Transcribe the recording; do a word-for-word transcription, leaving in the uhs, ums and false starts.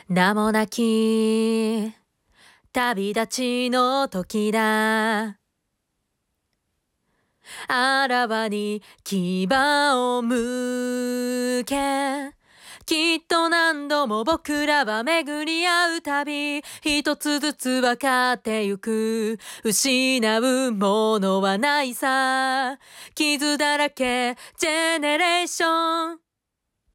名もなき旅立ちの時だ。あらわに牙を向け、きっと何度も僕らは巡り合うたび、一つずつ分かってゆく。失うものはないさ。傷だらけジェネレーション。